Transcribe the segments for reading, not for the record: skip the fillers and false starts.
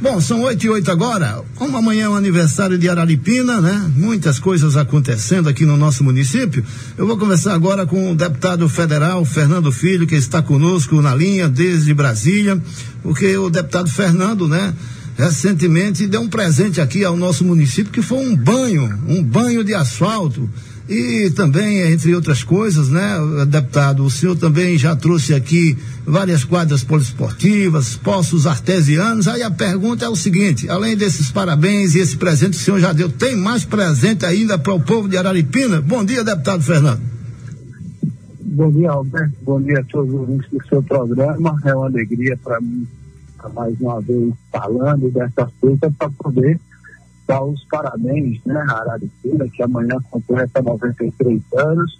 Bom, são 8h08 agora. Como amanhã é o aniversário de Araripina, né? Muitas coisas acontecendo aqui no nosso município. Eu vou conversar agora com o deputado federal Fernando Filho, que está conosco na linha desde Brasília, porque o deputado Fernando, né? Recentemente deu um presente aqui ao nosso município, que foi um banho de asfalto. E também, entre outras coisas, né, deputado, o senhor também já trouxe aqui várias quadras poliesportivas, poços artesianos. Aí a pergunta é o seguinte: além desses parabéns e esse presente que o senhor já deu, tem mais presente ainda para o povo de Araripina? Bom dia, deputado Fernando. Bom dia, Alberto. Bom dia a todos os ouvintes do seu programa. É uma alegria para mim estar mais uma vez falando dessa feita para poder dar os parabéns, né, a Araripina, que amanhã completa 93 anos.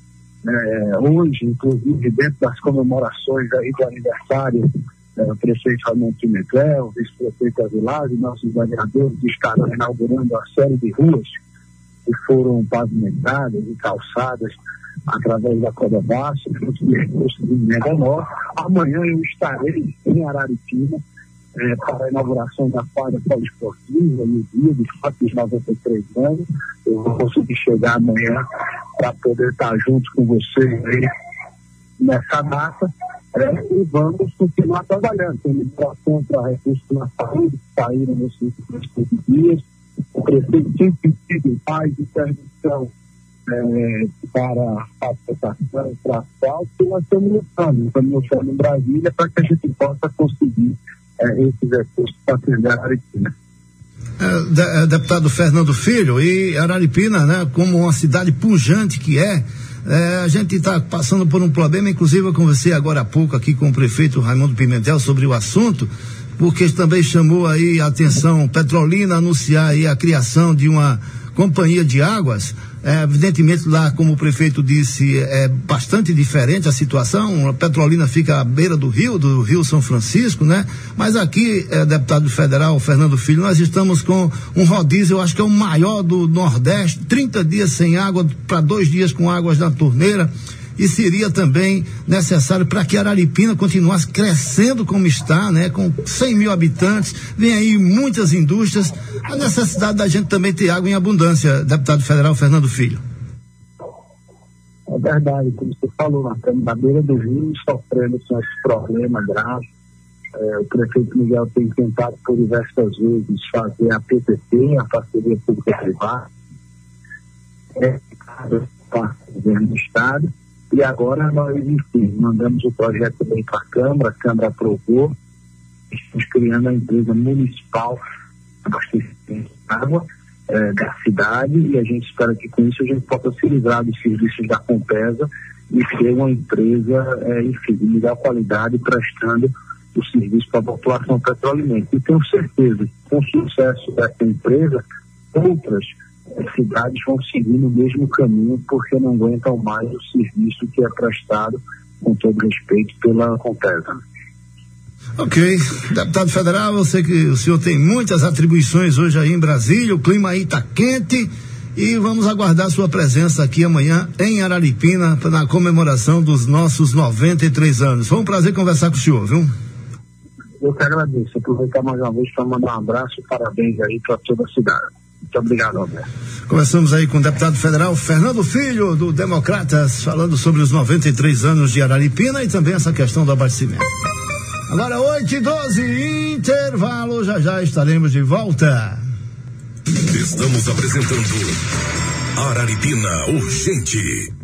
Hoje, inclusive, dentro das comemorações aí do aniversário, o prefeito Ramon Pimentel, o vice-prefeito Avilar e nossos vereadores estarão inaugurando a série de ruas que foram pavimentadas e calçadas através da Codebas, fruto de recursos de menor. Amanhã eu estarei em Araripina para a inauguração da quadra poliesportiva no dia de fato dos 93 anos. Eu vou conseguir chegar amanhã para poder estar junto com vocês aí nessa data, e vamos continuar trabalhando. Tem liberação para recursos na saúde que saíram nesses últimos dias. O prefeito sempre pediu mais intervenção para a associação, para asfalto, e nós estamos lutando em Brasília para que a gente possa conseguir esses recursos para atender a Araripina. Deputado Fernando Filho, e Araripina, né, como uma cidade pujante que a gente está passando por um problema. Inclusive eu conversei agora há pouco aqui com o prefeito Raimundo Pimentel sobre o assunto, porque também chamou aí a atenção Petrolina anunciar aí a criação de uma companhia de águas. Evidentemente lá, como o prefeito disse, é bastante diferente a situação. A Petrolina fica à beira do Rio São Francisco, né? Mas aqui, deputado federal Fernando Filho, nós estamos com um rodízio, eu acho que é o maior do Nordeste, 30 dias sem água para 2 dias com águas na torneira. E seria também necessário para que Araripina continuasse crescendo como está, né? Com 100 mil habitantes, vem aí muitas indústrias, a necessidade da gente também ter água em abundância, deputado federal Fernando Filho. É verdade, como você falou, nós estamos na beira do rio sofrendo com esse problema grave. O prefeito Miguel tem tentado por diversas vezes fazer a PPP, a parceria pública-privada, para o governo do estado. E agora nós, enfim, mandamos o projeto também para a Câmara aprovou, estamos criando a empresa municipal de abastecimento de água da cidade, e a gente espera que com isso a gente possa se livrar dos serviços da Compesa e ser uma empresa, enfim, de melhor qualidade, prestando o serviço para a população petroleirense. E tenho certeza que com o sucesso dessa empresa, outras cidades vão seguir no mesmo caminho, porque não aguentam mais o serviço que é prestado, com todo respeito, pela Compesa. Ok, deputado federal, eu sei que o senhor tem muitas atribuições hoje aí em Brasília, o clima aí está quente, e vamos aguardar sua presença aqui amanhã em Araripina na comemoração dos nossos 93 anos. Foi um prazer conversar com o senhor, viu? Eu que agradeço, aproveitar mais uma vez para mandar um abraço e parabéns aí para toda a cidade. Muito obrigado, Alberto. Começamos aí com o deputado federal Fernando Filho, do Democratas, falando sobre os 93 anos de Araripina e também essa questão do abastecimento. Agora 8h12, intervalo, já estaremos de volta. Estamos apresentando Araripina Urgente.